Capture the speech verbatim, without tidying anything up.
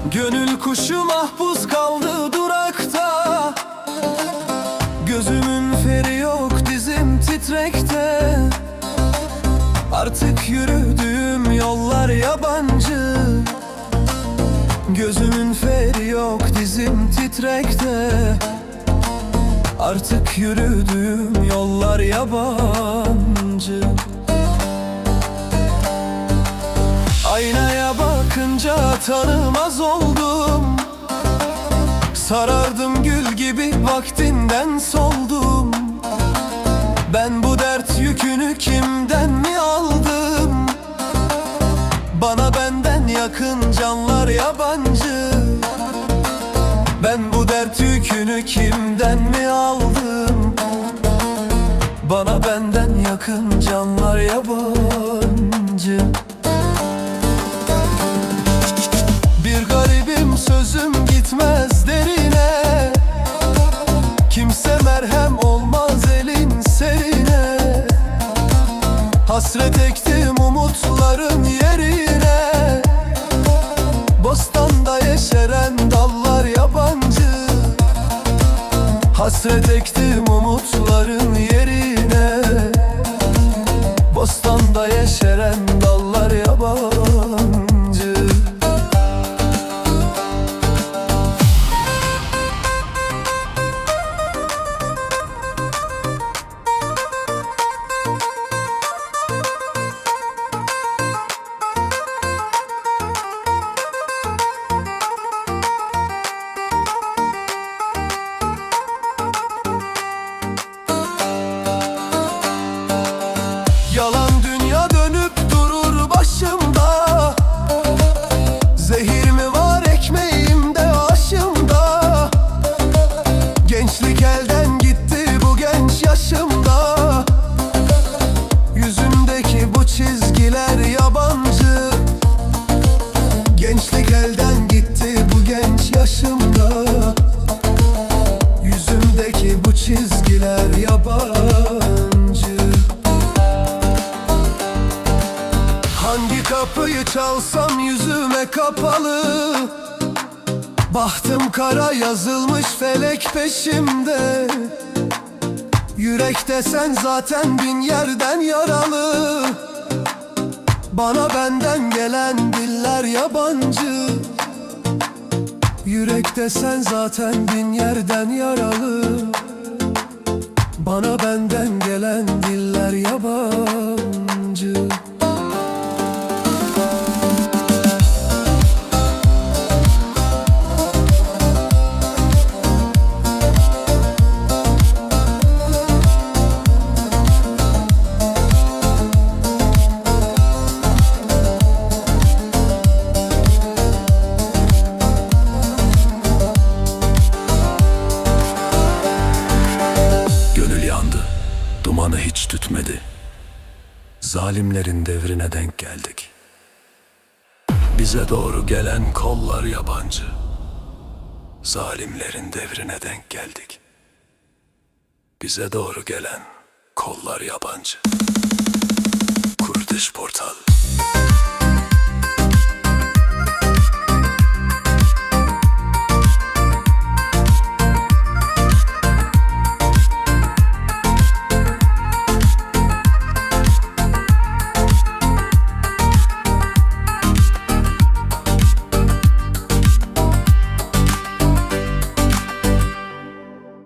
Gönül kuşu mahpus kaldı durakta. Gözümün feri yok, dizim titrekte. Artık yürüdüğüm yollar yabancı. Gözümün feri yok, dizim titrekte. Artık yürüdüğüm yollar yabancı. Aynaya bakınca tanımaz oldum. Sarardım gül gibi, vaktinden soldum. Ben bu dert yükünü kimden mi aldım? Bana benden yakın canlar yabancı. Ben bu dert yükünü kimden mi aldım? Bana benden yakın canlar yabancı. Bir garibim, sözüm gitmez derine. Kimse merhem olmaz elin serine. Hasret ektim umutların yerine. Bostanda yeşeren dallar yabancı. Hasret ektim umutların yerine. Bostanda yeşeren dallar yabancı. Yalan dünya dönüp durur başımda. Zehir mi var ekmeğimde, aşımda. Gençlik elden gitti bu genç yaşımda. Yüzümdeki bu çizgiler yabancı. Gençlik elden gitti bu genç yaşımda. Yüzümdeki bu çizgiler yabancı. Hangi kapıyı çalsam yüzüme kapalı. Bahtım kara, yazılmış felek peşimde. Yürek desen zaten bin yerden yaralı. Bana benden gelen diller yabancı. Yürek desen zaten bin yerden yaralı. Bana benden gelen diller yabancı. Dumanı hiç tütmedi. Zalimlerin devrine denk geldik. Bize doğru gelen kollar yabancı. Zalimlerin devrine denk geldik. Bize doğru gelen kollar yabancı. Kurdiş Portal.